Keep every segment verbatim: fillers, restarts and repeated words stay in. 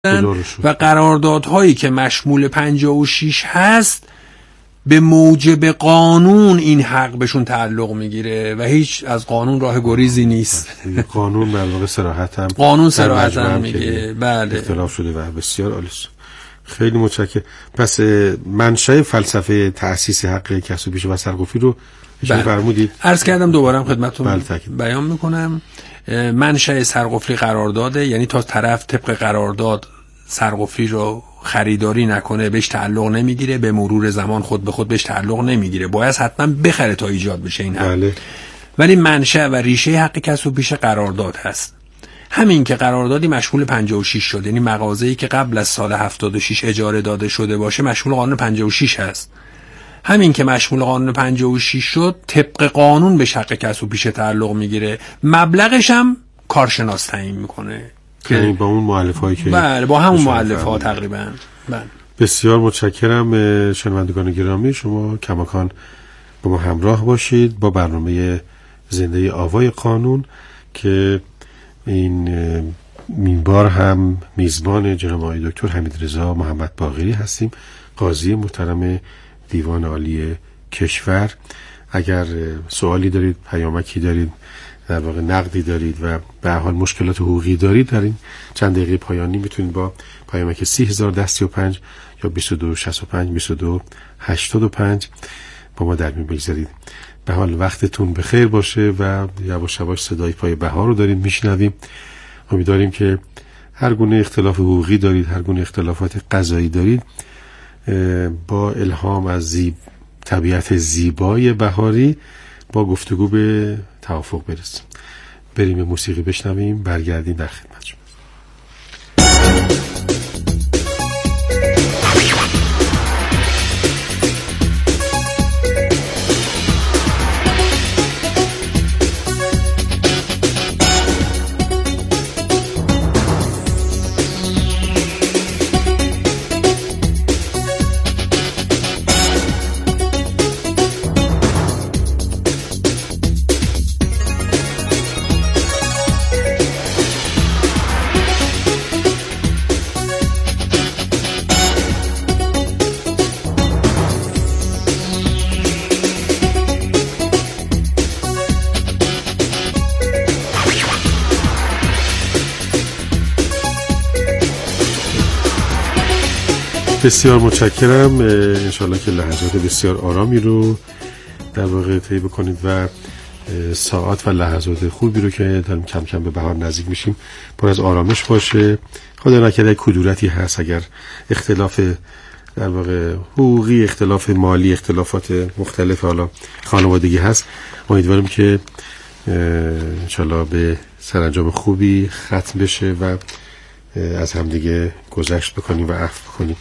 و قراردادهایی که مشمول پنجاه و شش هست به موجب قانون این حق بهشون تعلق میگیره و هیچ از قانون راه گریزی نیست. قانون در واقع صراحت هم قانون صراحت هم میگه. بله اختلاف شده و بسیار عالی. خیلی متشکرم. پس منشأ فلسفه تأسیس حق کسب و پیشه و سرقفلی رو اشاره فرمودید. عرض کردم دوباره هم خدمتتون بیان میکنم. منشأ سرقفلی قرارداده، یعنی تا طرف طبق قرارداد سرقفلی رو خریداری نکنه بهش تعلق نمیگیره، به مرور زمان خود به خود بهش تعلق نمیگیره، باید حتما بخره تا ایجاد بشه این حق. بله. ولی منشأ و ریشه حق کسب و پیشه قرارداد هست. همین که قراردادی مشمول پنجاه و شش شد، یعنی مغازه‌ای که قبل از سال هفتاد و شش اجاره داده شده باشه مشمول قانون پنجاه و شش هست. همین که مشمول قانون پنجاه و شش شد طبق قانون به حق کسب و پیشه تعلق میگیره، مبلغش هم کارشناس تعیین میکنه که با اون مؤلفه‌ای که بله با همون مؤلفه‌ها تقریبا. بله بسیار متشکرم. شنوندگان گرامی، شما کماکان با ما همراه باشید با برنامه زنده آوای قانون که این مینبار هم میزبان جناب آقای دکتر حمیدرضا محمد باقری هستیم، قاضی محترم دیوان عالی کشور. اگر سوالی دارید، پیامکی دارید، در واقع نقدی دارید و به هر حال مشکلات حقوقی دارید، در این چند دقیقه پایانی میتونید با پیامک سی هزار و سی و پنج یا بیست و دو شصت و پنج بیست و دو هشتاد و پنج با ما در میون بگذارید. به حال وقتتون بخیر باشه و یواش یواش صدای پای بهار رو داریم میشنویم. امیدواریم که هر گونه اختلاف حقوقی دارید، هر گونه اختلافات قضایی دارید، با الهام از زیب طبیعت زیبای بهاری با گفتگو به توافق برسیم. بریم موسیقی بشنویم، برگردیم در خدمت شما. بسیار متشکرم. انشالله که لحظات بسیار آرامی رو در واقع طی بکنید و ساعات و لحظات خوبی رو که داریم کم کم به بهار نزدیک میشیم پر از آرامش باشه. خدا نکرده کدورتی هست، اگر اختلاف در واقع حقوقی، اختلاف مالی، اختلافات مختلف حالا خانوادگی هست، امیدوارم که انشالله به سرانجام خوبی ختم بشه و از همدیگه گذشت بکنیم و عفو بکنیم.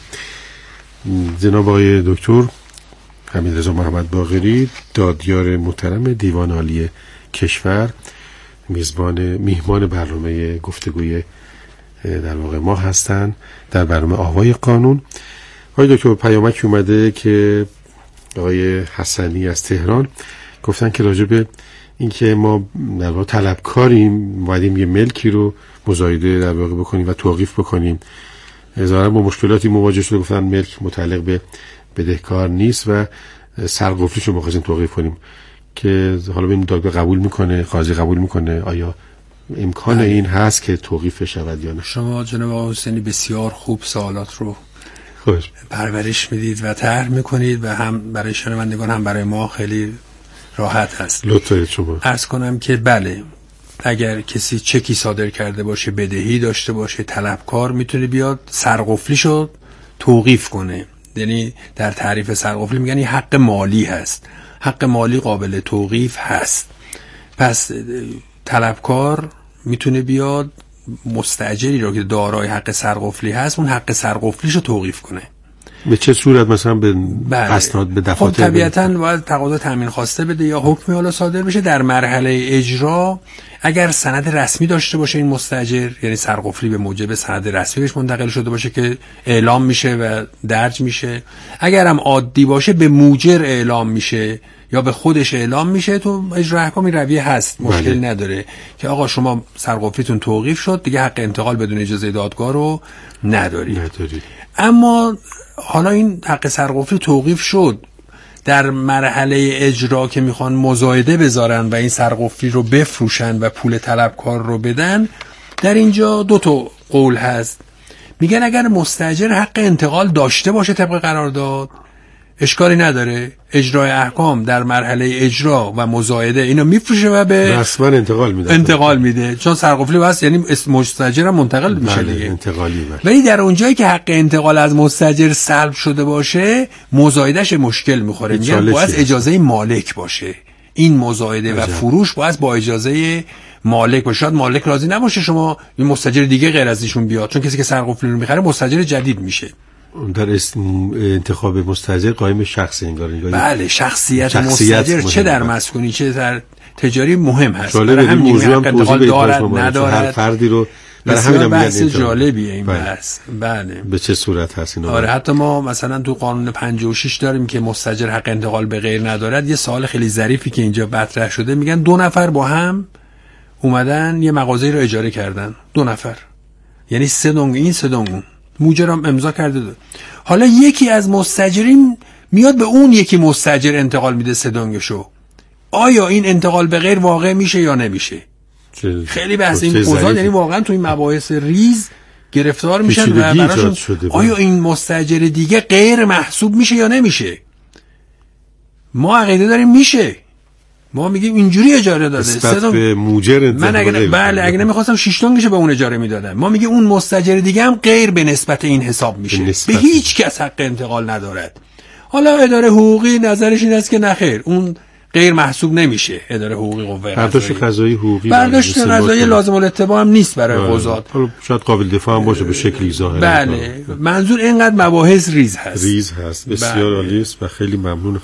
جناب آقای دکتر حمیدرضا محمد باقری، دادیار محترم دیوان عالی کشور، میزبان میهمان برنامه گفتگوی در واقع ما هستند در برنامه آوای قانون. آقای دکتر پیامک اومده که آقای حسنی از تهران گفتن که راجع به اینکه ما در واقع طلبکاریم، اومدیم یه ملکی رو مزایده در واقع بکنیم و توقیف بکنیم. ظاهرا با مشکلاتی مواجه شده، گفتن ملک متعلق به بدهکار نیست و سرقفلیش رو می‌خواستیم توقیف کنیم که حالا ببینیم دادگاه قبول میکنه، قاضی قبول میکنه، آیا امکان اه. این هست که توقیف شود یا نه؟ شما جناب حسینی بسیار خوب سوالات رو خوش پرورش میدید و طرح میکنید و هم برای شنوندگان هم برای ما خیلی راحت هست. لطفاً شما عرض کنم که بله، اگر کسی چکی صادر کرده باشه، بدهی داشته باشه، طلبکار میتونه بیاد سرقفلیشو توقیف کنه. یعنی در تعریف سرقفلی میگن این حق مالی هست، حق مالی قابل توقیف هست. پس طلبکار میتونه بیاد مستاجری رو که دارای حق سرقفلی هست اون حق سرقفلیشو توقیف کنه. به چه صورت؟ مثلا به اسناد به دفاتر؟ خب طبیعتاً باید تقاضا تامین خواسته بده یا حکمی حالا صادر بشه. در مرحله اجرا اگر سند رسمی داشته باشه این مستاجر، یعنی سرقفلی به موجب سند رسمی بهش منتقل شده باشه که اعلام میشه و درج میشه. اگر هم عادی باشه به موجر اعلام میشه یا به خودش اعلام میشه. تو اجرای احکام این رویه هست، مشکل بله. نداره که آقا شما سرقفلیتون توقیف شد دیگه حق انتقال بدون اجازه دادگاه رو نداری. نداری. اما حالا این حق سرقفلی توقیف شد، در مرحله اجرا که میخوان مزایده بذارن و این سرقفلی رو بفروشن و پول طلبکار رو بدن، در اینجا دو تا قول هست. میگن اگر مستاجر حق انتقال داشته باشه طبق قرارداد اشکالی نداره، اجرای احکام در مرحله اجرا و مزایده اینو میفروشه و به رسما انتقال میده انتقال میده چون سرقفلی واسه یعنی مستاجر هم منتقل میشه دیگه انتقالی. ولی در اونجایی که حق انتقال از مستاجر سلب شده باشه مزایدهش مشکل میخوره، میگن باید اجازه مالک باشه. این مزایده و فروش باید با اجازه مالک باشه. شاید مالک راضی نباشه شما این مستاجر دیگه غیر از ایشون بیاد، چون کسی که سرقفلی رو میخره مستاجر جدید میشه. در انتخاب مستاجر قائم شخص انگار انگار بله شخصیت, شخصیت مستاجر چه در مسکونی چه در تجاری مهم هست. برای همین موضوع هم توضیح دارد ندارد هر فردی رو برای همین هم بحث جالبیه این بحث. بله به چه صورت هست اینا؟ آره حتی ما مثلا تو قانون پنجاه و شش داریم که مستاجر حق انتقال به غیر ندارد. یه سوال خیلی ظریفی که اینجا مطرح شده، میگن دو نفر با هم اومدن یه مغازه رو اجاره کردن، دو نفر یعنی سه دنگ این سه دنگ اون، موجرم امضا کرده دو. حالا یکی از مستاجرین میاد به اون یکی مستاجر انتقال میده سه دنگشو، آیا این انتقال به غیر واقع میشه یا نمیشه؟ خیلی بحث این قضا، یعنی واقعا تو این مباحث ریز گرفتار میشن و براشون آیا این مستاجر دیگه غیر محسوب میشه یا نمیشه؟ ما عقیده داریم میشه، ما میگیم اینجوری اجاره داده نسبت به موجر. من اگه بله اگه نمیخواستم شش دنگشو به اون اجاره میدادم، ما میگیم اون مستاجر دیگه هم غیر به نسبت این حساب میشه، به, به هیچ کس حق انتقال ندارد. حالا اداره حقوقی نظرش این است که نخیر اون غیر محسوب نمیشه. اداره حقوقی قوه برداشت قضایی حقوقی برداشت قضایی لازم الاتباع هم نیست برای قضات، شاید قابل دفاع هم باشه به شکلی ظاهره. بله منظور اینقدر مباحث ریز هست ریز هست بسیار عالی است و خیلی ممنون.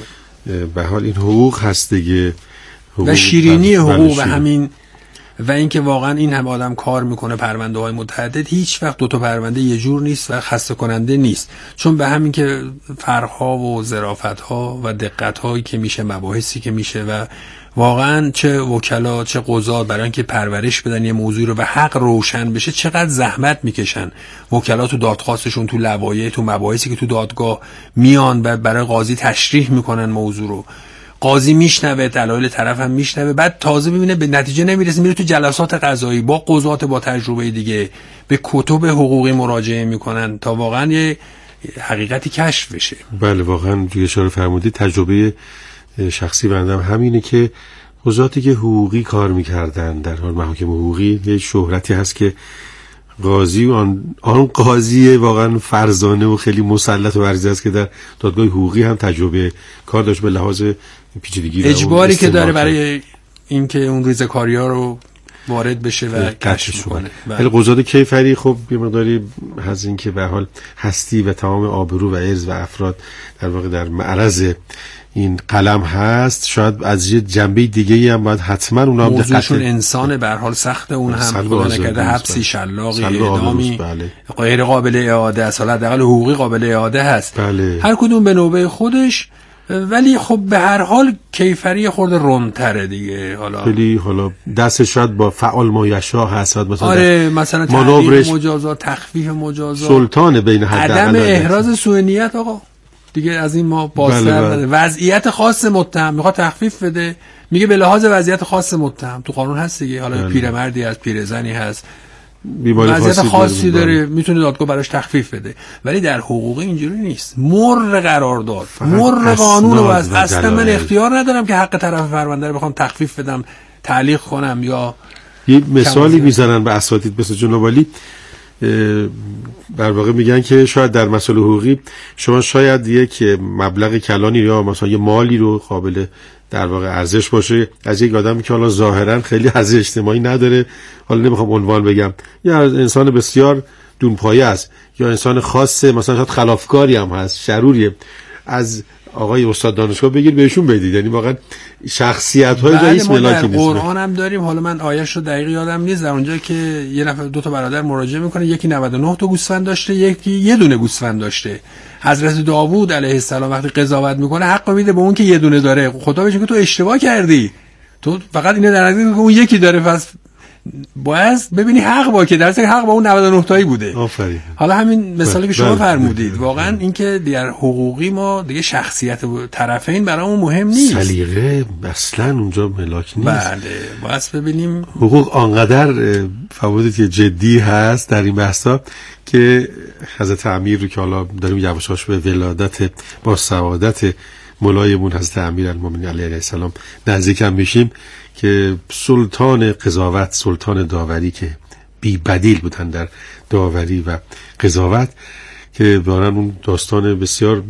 به حال این حقوق هست دیگه، و شیرینی حقوق و همین و اینکه واقعا این هم آدم کار میکنه پرونده های متعدد، هیچ وقت دو تا پرونده یه جور نیست و خسته کننده نیست، چون به همین که فرق‌ها و ظرافت‌ها و دقت‌هایی که میشه، مباحثی که میشه و واقعا چه وکلا چه قضات برای اینکه پرورش بدن یه موضوع رو و حق روشن بشه چقدر زحمت میکشن. وکلا تو دادخواستشون، تو لوایح، تو مباحثی که تو دادگاه میان و برای قاضی تشریح میکنن موضوع رو، قاضی میشنوه، دلایل طرف هم میشنوه، بعد تازه ببینه به نتیجه نمیرسه، میره تو جلسات قضایی با قضات با تجربه دیگه به کتب حقوقی مراجعه میکنن تا واقعا یه حقیقتی کشف بشه. بله واقعا روی اشاره فرمودید. تجربه شخصی بندم همینه که قضاتی که حقوقی کار میکردن در حال محاکم حقوقی یه شهرتی هست که قاضی و آن, آن قاضی واقعا فرزانه و خیلی مسلط و ورزی است که در دادگاه حقوقی هم تجربه کار داشت به لحاظ پیچیدگی اجباری که داره برای اینکه اون ریزکاری‌ها رو وارد بشه و کشف کنه. ولی قضات کیفری خب یه مقداری از این که به حال هستی و تمام آبرو و عرض و افراد در واقع در معرض این قلم هست، شاید از یه جنبه دیگه‌ای هم باید حتما اونا هم موضوعشون انسان به هر حال سخته، اون هم خدا نکرده حبسی، شلاقی، اعدامی بله. غیر قابل اعاده است، حالا حداقل حقوقی قابل اعاده هست بله. هر کدوم به نوبه خودش، ولی خب به هر حال کیفری خورده رمتره دیگه. حالا خیلی حالا دست شاید با فعال مایشا هست مثلا آره مثلا تحریم مجازات، تخفیف مجازات، سلطان بین حد عدم احراز سوء نیت. آقا دیگه از این ما بازتر بله بله. وضعیت خاص متهم میخواد تخفیف بده، میگه به لحاظ وضعیت خاص متهم تو قانون هست دیگه، حالا بله. پیرمردی هست، پیرزنی هست، وضعیت خاصی, خاصی داره میتونه دادگاه براش تخفیف بده، ولی در حقوقی اینجوری نیست. مر قرارداد، مر قانون و از اصلا من اختیار ندارم که حق طرف پرونده رو بخوام تخفیف بدم، تعلیق کنم یا یه مثالی میزنن به اساتید مثل جناب علی، در واقع میگن که شاید در مسائل حقوقی شما شاید یک مبلغ کلانی یا مثلا یه مالی رو قابل در واقع ارزش باشه از یک آدمی که حالا ظاهرا خیلی ارزش اجتماعی نداره، حالا نمیخوام عنوان بگم، یا انسان بسیار دونپایه است یا انسان خاصه مثلا شاید خلافکاری هم هست، شروریه، از آقای استاد دانشگاه بگیر بهشون بدید، یعنی واقعا شخصیت‌های رئیس ملاکی نیست. قرآن هم داریم، حالا من آیه‌اش رو دقیق یادم نیست، در اونجا که یه نفر دو تا برادر مراجعه میکنه، یکی نود و نه تا گوسفند داشته، یکی یه دونه گوسفند داشته. حضرت داوود علیه السلام وقتی قضاوت میکنه حق میده به اون که یه دونه داره. خدا بهش میگه تو اشتباه کردی، تو فقط اینو در نظر میگه اون یکی داره، پس باید ببینی حق با که درسته حق با اون نود و نه تایی بوده. آفرین. حالا همین مثالی که شما فرمودید، واقعا اینکه در حقوقی ما دیگه شخصیت طرفین برامون مهم نیست، سلیقه اصلا اونجا ملاک نیست. بله باید ببینیم حقوق آنقدر فوایدی که جدی هست در این بحثا که حضرت امیر رو که حالا داریم یواشاش به ولادت با سعادت مولایمون حضرت امیرالمومنین علیه السلام نزدیک هم میشیم که سلطان قضاوت، سلطان داوری که بی بدیل بودن در داوری و قضاوت، که واقعا اون داستان بسیار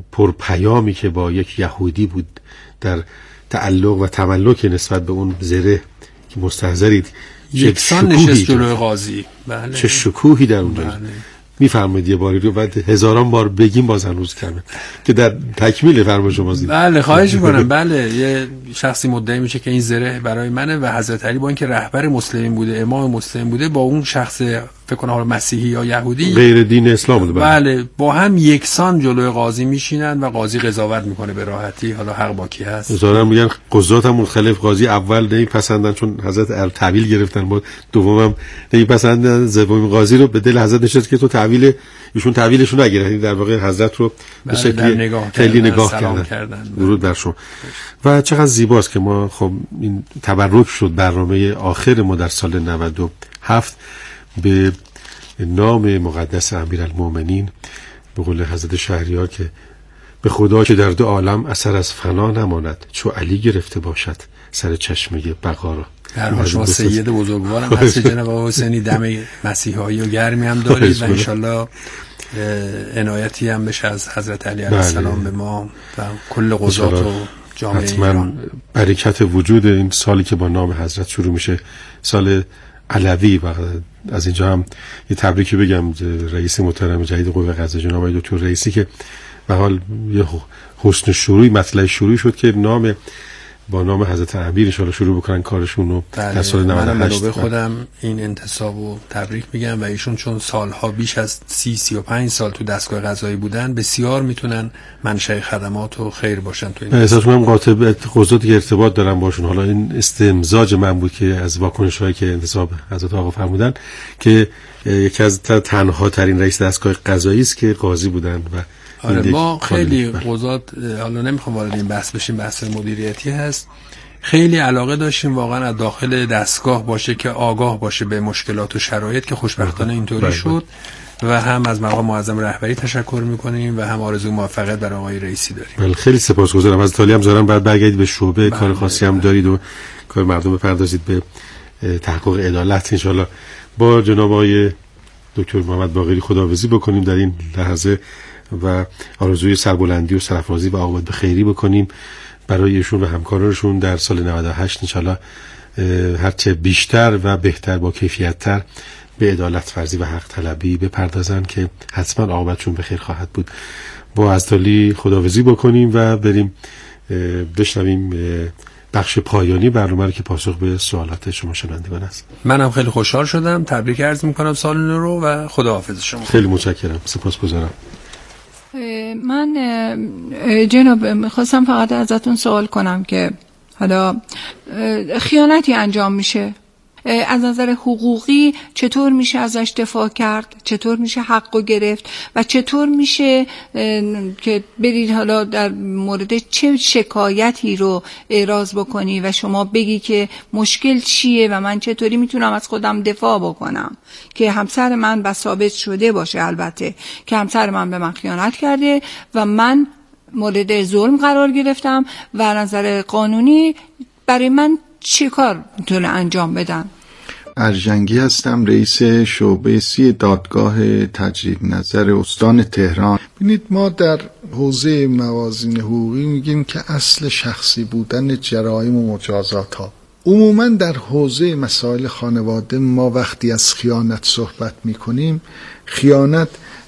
پرپیامی که با یک یهودی بود در تعلق و تملک نسبت به اون زره که مستحضرید یکسان نشست جلوی قاضی. بله. چه شکوهی در اونجا. بله. میفرمایید یه باری رو بعد هزاران بار بگیم باز هنوز کمه که در تکمیل فرمان شما زید. بله خواهش میکنم. بله یه شخصی مدعی میشه که این زره برای منه و حضرت علی با اینکه رهبر مسلمین بوده، امام مسلم بوده، با اون شخص فکر کنم حالا مسیحی یا یهودی غیر دین اسلام بوده، بله. بله با هم یکسان جلوی قاضی میشینن و قاضی قضاوت میکنه به راحتی، حالا حق با کی هست. هزاران میگن قضات هم مختلف، قاضی اول نمیپسندن چون حضرت تحویل گرفتن، بعد دومم نمیپسندن، سومین قاضی رو به دل حضرت نشست که تو تحویل ایشون تحویلشون نگیرن، در واقع حضرت رو به شکلی خیلی نگاه کردن, کردن. درود بر شما. و چقدر زیباست که ما خب این تبرک شد برنامه آخر ما در سال نود و هفت به نام مقدس امیرالمومنین، به قول حضرت شهریار که به خدا که در دو عالم اثر از فنا نماند، چو علی گرفته باشد سر چشمه بقا را. در حال شما سید بزرگوارم هست جناب حسینی، دم مسیحایی و گرمی هم دارید و انشالله عنایتی هم بشه از حضرت علی علیه السلام به ما و کل قضات و جامعه ایران. برکت وجود این سالی که با نام حضرت شروع میشه، سال علوی، و از اینجا هم یه تبریکی بگم رئیس محترم جدید قوه قضاییه جناب آقای دکتر رئیسی که به حال یه حسن شروعی مطلع شروعی شد که نام با نام حضرت امیر ان شاءالله شروع بکنن کارشون رو. بله. در سال نود و هشت من خودم این انتصابو تبریک میگم و ایشون چون سالها بیش از سی سی و پنج سال تو دستگاه قضایی بودن، بسیار میتونن منشأ خدمات و خیر باشن تو این. احساس من قاطع قضاتی که ارتباط دارم باشون. حالا این استمزاج من بود که از واکنش‌هایی که انتصاب حضرت آقا فرمودن که یکی از تنها ترین رئیس دستگاه قضایی است که قاضی بودن و آره ما خیلی قضات، حالا نمیخوام وارد این بحث بشیم، بحث مدیریتی هست، خیلی علاقه داشتیم واقعا از داخل دستگاه باشه که آگاه باشه به مشکلات و شرایط که خوشبختانه اینطوری شد و هم از مقام معظم رهبری تشکر میکنیم و هم آرزو موفقیت برای آقای رئیسی داریم. بله خیلی سپاسگزارم. از تالی هم زارم بعد برگردید به شعبه. بله کار خاصی هم دارید و کار مردم بپردازید به تحقق عدالت. انشالله با جناب آقای دکتر محمد باقری خداحافظی بکنیم در این لحظه و آرزوی سربلندی و سرافرازی و عاقبت به خیری بکنیم برای ایشون و همکارانشون در سال نود و هشت. انشالله هرچه بیشتر و بهتر با کیفیت‌تر به عدالت ورزی و حق طلبی بپردازن که حتما عاقبتشون به خیر خواهد بود. با ازدالی خداحافظی بکنیم و بریم بشنویم بخش پایانی برنامه رو که پاسخ به سوالات شما شنوندگان است. منم خیلی خوشحال شدم، تبریک عرض میکنم سال نو رو و خداحافظ شما. خیلی متشکرم، سپاسگزارم. من جناب میخواستم فقط ازتون سوال کنم که حالا خیانتی انجام میشه، از نظر حقوقی چطور میشه ازش دفاع کرد، چطور میشه حقو گرفت و چطور میشه که برید حالا در مورد چه شکایتی رو اعراض بکنی و شما بگی که مشکل چیه و من چطوری میتونم از خودم دفاع بکنم که همسر من بس ثابت شده باشه البته که همسر من به من خیانت کرده و من مورد ظلم قرار گرفتم و از نظر قانونی برای من چه کار میتونه انجام بدن؟ ارجنگی هستم، رئیس شعبه سی دادگاه تجدید نظر استان تهران. ببینید ما در حوزه موازین حقوقی میگیم که اصل شخصی بودن جرایم و مجازات ها. عموما در حوزه مسائل خانواده ما وقتی از خیانت صحبت میکنیم، خیانت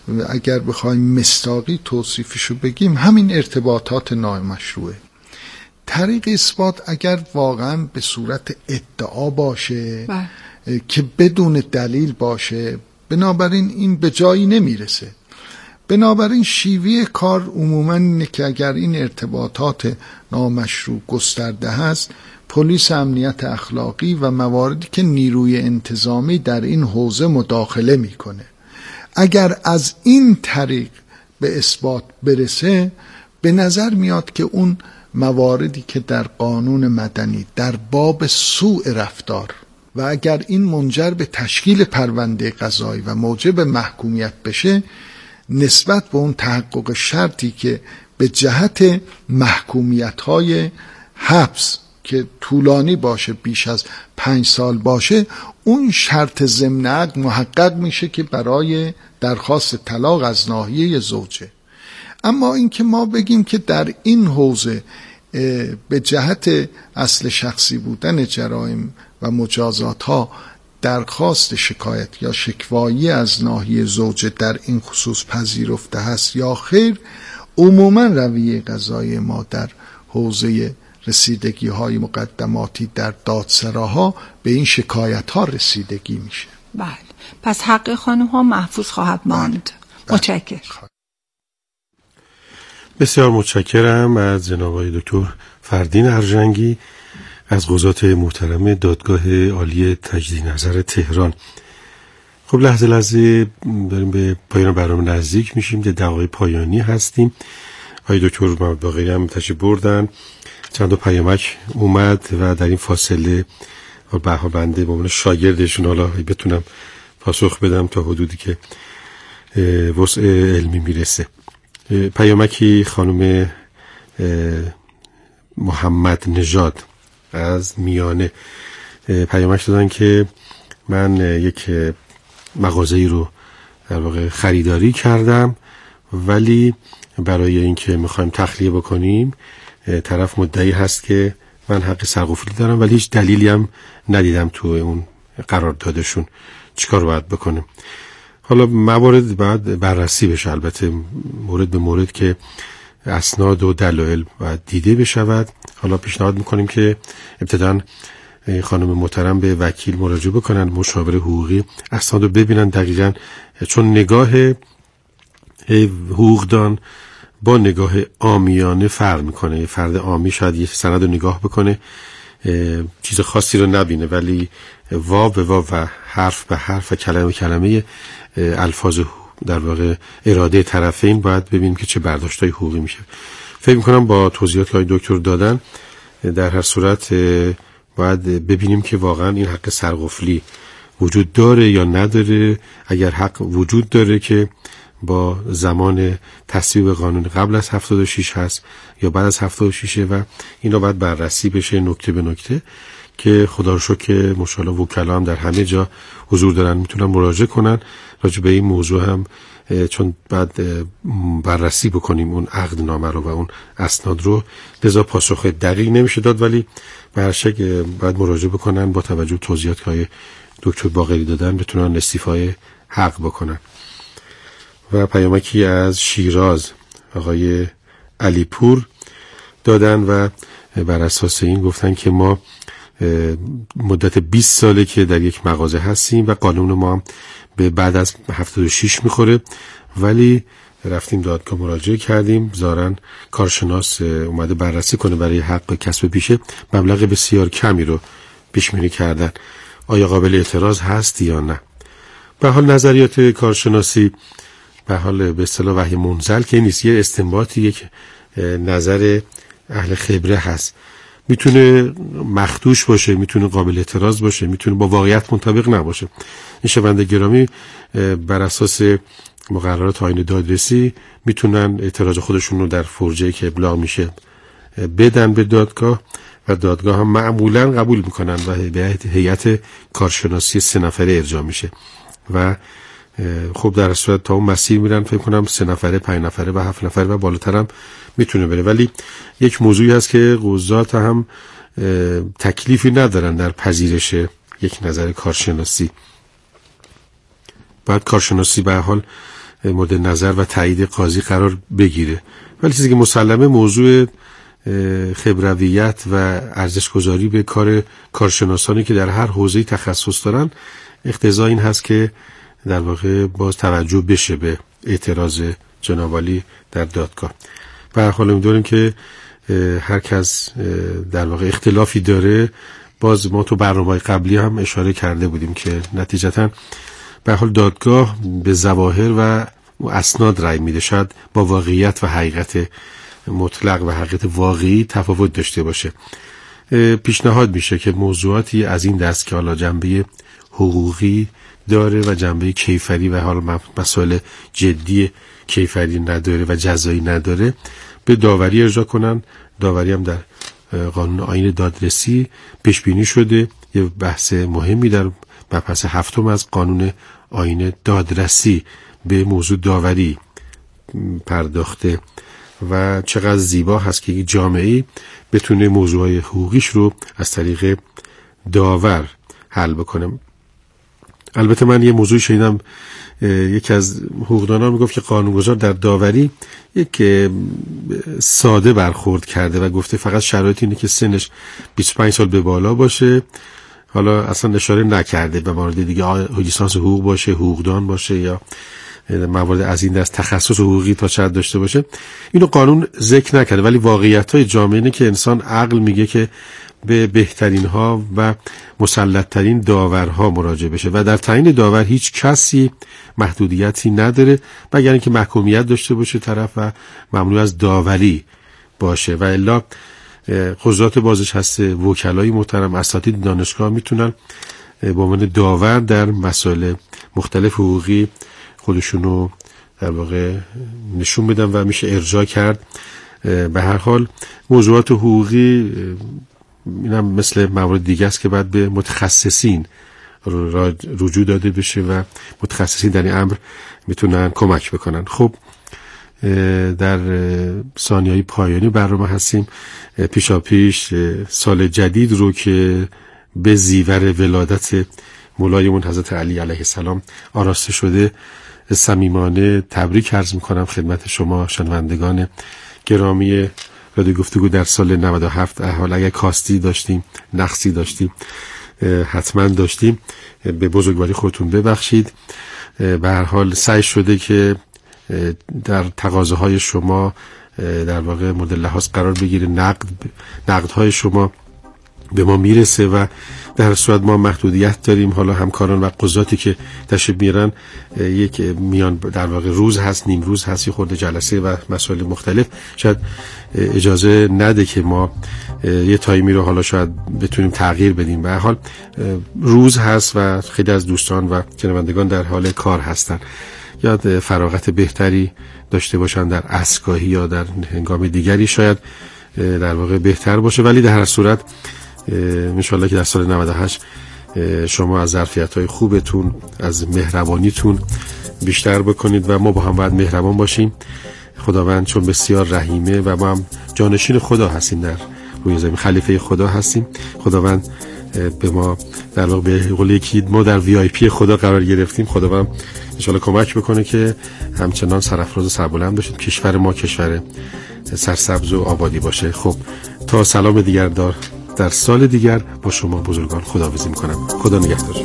اگر بخوایم مصداقی توصیفشو بگیم همین ارتباطات نامشروعه. طریق اثبات اگر واقعا به صورت ادعا باشه بله. که بدون دلیل باشه، بنابراین این به جایی نمیرسه. بنابراین شیوه کار عموما اینه که اگر این ارتباطات نامشروع گسترده هست، پلیس امنیت اخلاقی و مواردی که نیروی انتظامی در این حوزه مداخله میکنه، اگر از این طریق به اثبات برسه، به نظر میاد که اون مواردی که در قانون مدنی در باب سوء رفتار و اگر این منجر به تشکیل پرونده قضایی و موجب محکومیت بشه، نسبت به اون تحقق شرطی که به جهت محکومیت‌های حبس که طولانی باشه، بیش از پنج سال باشه، اون شرط ضمن عقد محقق میشه که برای درخواست طلاق از ناحیه زوجه. اما اینکه ما بگیم که در این حوزه به جهت اصل شخصی بودن جرایم و مجازات ها درخواست شکایت یا شکوایی از ناحیه زوجه در این خصوص پذیرفته هست یا خیر، عموما رویه قضایی ما در حوزه رسیدگی های مقدماتی در دادسراها به این شکایت ها رسیدگی میشه. بله، پس حق خانم ها محفوظ خواهد ماند. بله. متشکرم. بسیار متشکرم از جناب آقای دکتر فردین ارجنگی از قضات محترم دادگاه عالی تجدید نظر تهران. خب لحظه لحظه داریم به پایان برنامه نزدیک میشیم، در دقایق پایانی هستیم. آقای دکتر محمد باقری هم تشریف بردن، چند تا پیامک اومد و در این فاصله به هر حال بنده به عنوان شاگردشون حالا بتونم پاسخ بدم تا حدودی که وسع علمی میرسه. پیامکی خانم محمد نژاد از میانه پیامک دادن که من یک مغازه‌ای رو در واقع خریداری کردم، ولی برای اینکه میخوایم تخلیه بکنیم طرف مدعی هست که من حق سرقفلی دارم، ولی هیچ دلیلی هم ندیدم تو اون قراردادشون. چیکار باید بکنم؟ حالا موارد باید بررسی بشه، البته مورد به مورد که اسناد و دلایل باید دیده بشود. حالا پیشنهاد میکنیم که ابتداً خانم محترم به وکیل مراجعه بکنن، مشاور حقوقی اسناد رو ببینن دقیقاً، چون نگاه حقوقدان با نگاه عامیانه فرق میکنه. یه فرد عامی شاید یه سند رو نگاه بکنه، چیز خاصی رو نبینه، ولی وا به وا و حرف به حرف و کلمه به کلمه الفاظ در واقع اراده طرفین باید ببینیم که چه برداشتای حقوقی میشه. فکر میکنم با توضیحات که آقای دکتر دادن در هر صورت باید ببینیم که واقعا این حق سرقفلی وجود داره یا نداره. اگر حق وجود داره که با زمان تصویب قانون قبل از هفتاد و شش هست یا بعد از هفتاد و شش و اینا باید بررسی بشه نکته به نکته، که خدا رو شکر که ماشاءالله وکلا هم در همه جا حضور دارن، میتونن مراجعه کنن راجع به این موضوع هم، چون بعد بررسی بکنیم اون عقد نامه رو و اون اسناد رو، لذا پاسخ دقیق نمیشه داد، ولی به هر شکل باید مراجعه بکنن با توجه به توضیحاتی که دکتر باقری دادن بتونن استیفای حق بکنن. و پیامکی از شیراز آقای علیپور دادن و بر اساس این گفتن که ما مدت بیست ساله که در یک مغازه هستیم و قانون ما هم به بعد از هفتاد و شش میخوره، ولی رفتیم دادگاه مراجعه کردیم، ظاهراً کارشناس اومده بررسی کنه برای حق کسب پیشه، مبلغ بسیار کمی رو پیش بینی کردن. آیا قابل اعتراض هست یا نه؟ به حال نظریات کارشناسی به حال به اصطلاح وحی منزل که نیست، یه استنباطی، یک نظر اهل خبره هست، میتونه مخدوش باشه، میتونه قابل اعتراض باشه، میتونه با واقعیت منطبق نباشه. این شنونده گرامی بر اساس مقررات آیین دادرسی میتونن اعتراض خودشون رو در فرجه‌ای که ابلاغ میشه بدن به دادگاه و دادگاه هم معمولا قبول میکنن و به هیئت کارشناسی سه نفره ارجاع میشه و خب در صورت تا اون مسیر میرن، فکر کنم سه نفره، پنج نفره و هفت نفره و بالاتر هم میتونه بره. ولی یک موضوعی هست که قضات هم تکلیفی ندارن در پذیرش یک نظر کارشناسی. بعد کارشناسی به حال مورد نظر و تایید قاضی قرار بگیره. ولی چیزی که مسلمه موضوع خبرویت و ارزش‌گذاری به کار کارشناسانی که در هر حوزه‌ای تخصص دارن اقتضا این هست که در واقع باز توجه بشه به اعتراض جناب عالی در دادگاه. به هر حال امیدواریم که هر کس در واقع اختلافی داره، باز ما تو برنامه‌های قبلی هم اشاره کرده بودیم که نتیجتاً به هر حال دادگاه به ظواهر و اسناد رأی میده، شاید با واقعیت و حقیقت مطلق و حقیقت واقعی تفاوت داشته باشه. پیشنهاد میشه که موضوعاتی از این دست که حالا جنبه حقوقی داره و جنبه کیفری و حالا مسائل جدی کیفری نداره و جزایی نداره به داوری ارجاع کنن. داوری هم در قانون آیین دادرسی پیش بینی شده، یه بحث مهمی در مبحث هفتم از قانون آیین دادرسی به موضوع داوری پرداخته و چقدر زیبا هست که یک جامعه‌ای بتونه موضوعهای حقوقیش رو از طریق داور حل بکنه. البته من یه موضوع شنیدم، یکی از حقوقدانان میگفت که قانونگذار در داوری یک ساده برخورد کرده و گفته فقط شرایط اینه که سنش بیست و پنج سال به بالا باشه. حالا اصلا اشاره نکرده به موارد دیگه، لیسانس حقوق باشه، حقوقدان باشه یا موارد از این دست تخصص حقوقی تا چقدر داشته باشه. اینو قانون ذکر نکرده، ولی واقعیت‌های جامعه اینه که انسان عقل میگه که به بهترین ها و مسلط ترین داورها مراجعه بشه و در تعیین داور هیچ کسی محدودیتی نداره مگر اینکه محکومیت داشته باشه طرف و ممنوع از داوری باشه و الا قضات بازش هست وکلای محترم اساتید دانشگاه میتونن به عنوان داور در مسائل مختلف حقوقی خودشونو در واقع نشون بدن و میشه ارجاع کرد. به هر حال موضوعات حقوقی اینم مثل موارد دیگه است که باید به متخصصین رجوع داده بشه و متخصصین در این امر میتونن کمک بکنن. خب در ثانیه‌های پایانی برنامه هستیم. پیشا پیش سال جدید رو که به زیور ولادت مولایمون حضرت علی علیه السلام آراسته شده صمیمانه تبریک عرض میکنم خدمت شما شنوندگان گرامی رادیو گفتگو در سال نود و هفت. حالا اگر کاستی داشتیم، نقصی داشتیم، حتما داشتیم، به بزرگواری خودتون ببخشید. به هر حال سعی شده که در تقاضاهای شما در واقع مورد لحاظ قرار بگیره، نقد نقدهای شما به ما میرسه و در هر صورت ما محدودیت داریم. حالا همکاران و قضاتی که تشریف میرن یک میان در واقع روز هست، نیم روز هست، یه خورده جلسه و مسائل مختلف شاید اجازه نده که ما یه تایمی رو حالا شاید بتونیم تغییر بدیم. به هر حال روز هست و خیلی از دوستان و شنوندگان در حال کار هستن، یاد فراغت بهتری داشته باشن در عصرگاهی یا در هنگام دیگری شاید در واقع بهتر باشه. ولی در هر صورت انشالله که در سال نود و هشت شما از ظرفیت‌های خوبتون، از مهربانیتون بیشتر بکنید و ما با هم باید مهربان باشیم. خداوند چون بسیار رحیمه و ما هم جانشین خدا هستیم، در روی زمین خلیفه خدا هستیم. خداوند به ما در واقع به قول یکی ما در وی آی پی خدا قرار گرفتیم. خداوند انشالله کمک بکنه که همچنان سرافراز و سربلند باشید، کشور ما کشور سرسبز و آبادی باشه. خب تا سلام دیگر دار در سال دیگر با شما بزرگان خداحافظی میکنم. خدا نگهدار.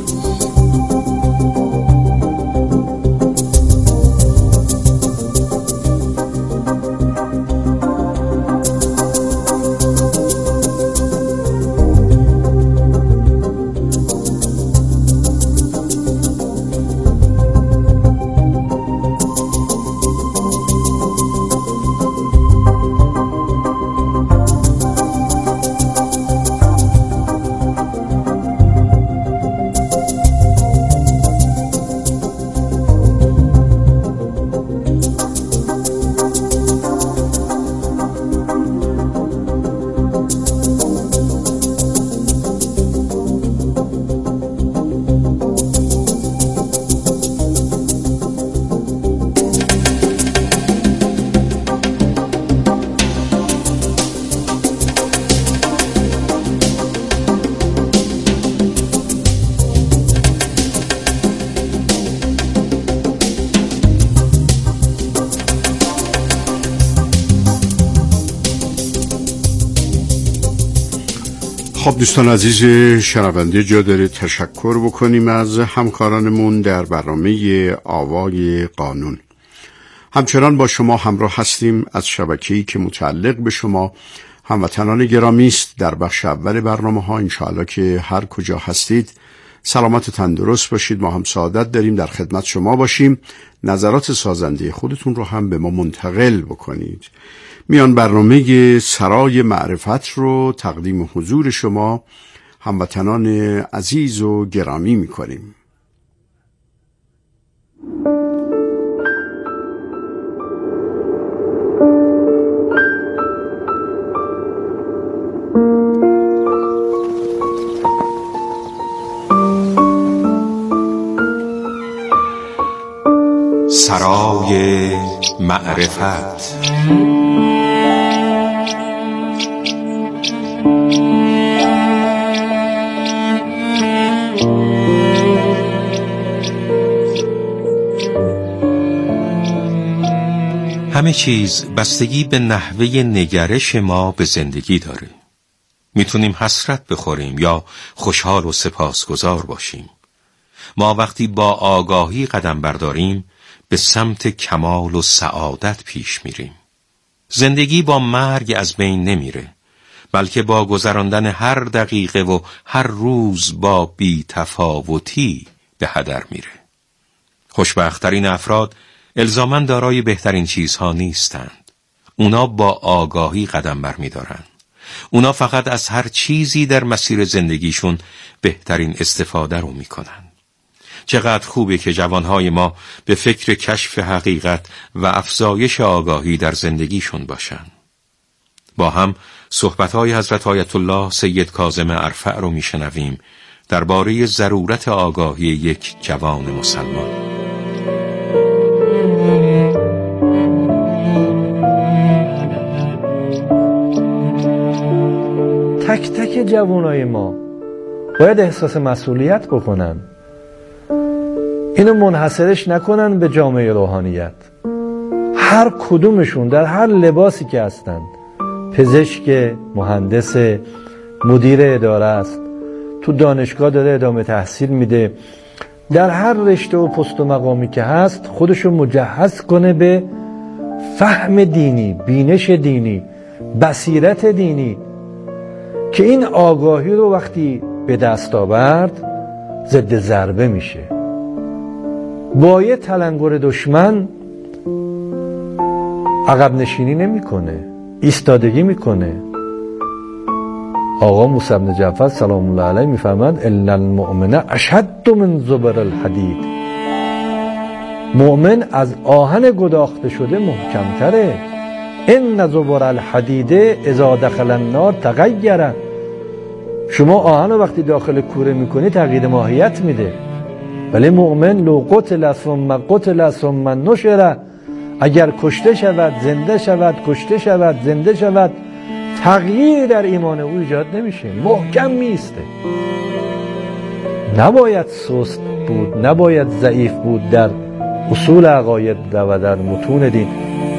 خب دوستان عزیز شنونده، جا داره تشکر بکنیم از همکارانمون در برنامه آوای قانون. همچنان با شما همراه هستیم از شبکه‌ای که متعلق به شما هموطنان گرامی است. در بخش اول برنامه ها انشاءالله که هر کجا هستید سلامت و تندرست باشید. ما هم سعادت داریم در خدمت شما باشیم. نظرات سازنده خودتون رو هم به ما منتقل بکنید. میان برنامه سرای معرفت رو تقدیم حضور شما هموطنان عزیز و گرامی میکنیم. سرای معرفت. همه چیز بستگی به نحوه نگرش ما به زندگی داره. میتونیم حسرت بخوریم یا خوشحال و سپاسگزار باشیم. ما وقتی با آگاهی قدم برداریم به سمت کمال و سعادت پیش میریم. زندگی با مرگ از بین نمیره، بلکه با گذراندن هر دقیقه و هر روز با بی تفاوتی به هدر میره. خوشبخت‌ترین افراد الزاماً دارای بهترین چیزها نیستند. اونا با آگاهی قدم برمیدارن. اونا فقط از هر چیزی در مسیر زندگیشون بهترین استفاده رو میکنن. چقدر خوبه که جوانهای ما به فکر کشف حقیقت و افزایش آگاهی در زندگیشون باشن. با هم صحبتهای حضرت آیت الله سید کاظم ارفع رو میشنویم درباره ضرورت آگاهی یک جوان مسلمان. تک تک جوانای ما باید احساس مسئولیت بکنن. اینو منحصرش نکنن به جامعه روحانیت. هر کدومشون در هر لباسی که هستن، پزشک، مهندس، مدیر اداره است، تو دانشگاه داره ادامه تحصیل میده، در هر رشته و پست و مقامی که هست خودشو مجهز کنه به فهم دینی، بینش دینی، بصیرت دینی، که این آگاهی رو وقتی به دست آورد ضد ضربه میشه. با یه تلنگر دشمن عقب نشینی نمیکنه، ایستادگی میکنه. آقا موسی بن جعفر سلام الله علیه میفرماد ان المؤمن اشد من زبر الحدید. مؤمن از آهن گداخته شده محکمتره. ان زبر الحدید اذا دخل النار تغیر. شما آهن رو وقتی داخل کوره میکنی تغییر ماهیت میده، ولی مؤمن لو قتل ثم قتل ثم نشر، اگر کشته شود زنده شود، کشته شود زنده شود، تغییر در ایمان او ایجاد نمیشه، محکم میسته. نباید سست بود، نباید ضعیف بود در اصول عقاید و در متون دین.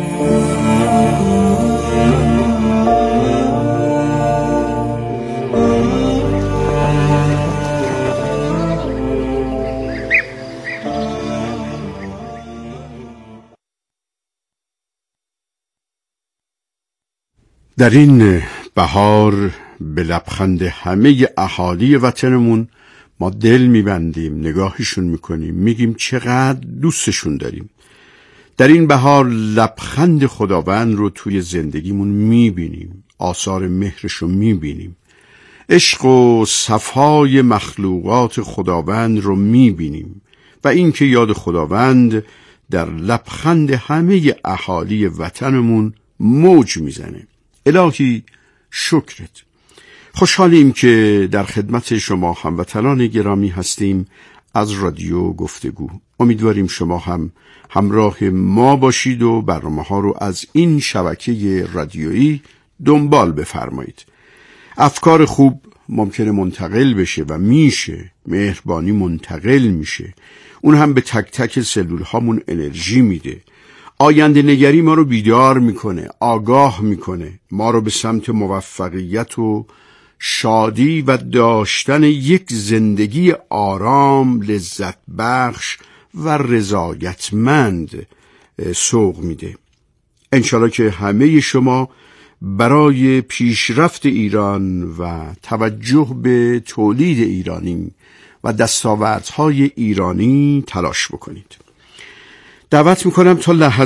در این بهار به لبخند همه اهالی وطنمون ما دل میبندیم، نگاهشون میکنیم، میگیم چقدر دوستشون داریم. در این بهار لبخند خداوند رو توی زندگیمون میبینیم، آثار مهرش رو میبینیم، عشق و صفای مخلوقات خداوند رو میبینیم و این که یاد خداوند در لبخند همه اهالی وطنمون موج میزنه. الهی شکرت. خوشحالیم که در خدمت شما هموطنان گرامی هستیم از رادیو گفتگو. امیدواریم شما هم همراه ما باشید و برنامه ها رو از این شبکه رادیویی دنبال بفرمایید. افکار خوب ممکنه منتقل بشه و میشه، مهربانی منتقل میشه، اون هم به تک تک سلول هامون انرژی میده. آینده نگری ما رو بیدار میکنه، آگاه میکنه، ما رو به سمت موفقیت و شادی و داشتن یک زندگی آرام، لذت بخش و رضایتمند سوق میده. انشالله که همه شما برای پیشرفت ایران و توجه به تولید ایرانی و دستاوردهای ایرانی تلاش بکنید. دعوت میکنم تا لحظه